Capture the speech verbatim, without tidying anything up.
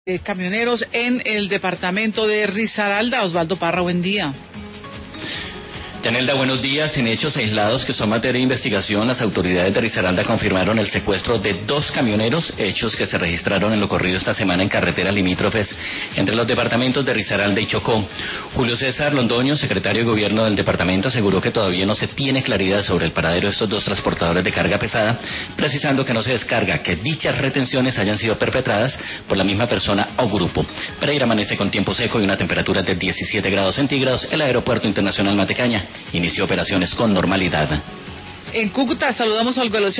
Eh, camioneros en el departamento de Risaralda. Osvaldo Parra, buen día. Yanelda, buenos días. En hechos aislados que son materia de investigación, las autoridades de Risaralda confirmaron el secuestro de dos camioneros, hechos que se registraron en lo corrido esta semana en carreteras limítrofes entre los departamentos de Risaralda y Chocó. Julio César Londoño, secretario de Gobierno del departamento, aseguró que todavía no se tiene claridad sobre el paradero de estos dos transportadores de carga pesada, precisando que no se descarga que dichas retenciones hayan sido perpetradas por la misma persona o grupo. Pereira amanece con tiempo seco y una temperatura de diecisiete grados centígrados. El Aeropuerto Internacional Matecaña inició operaciones con normalidad. En Cúcuta saludamos al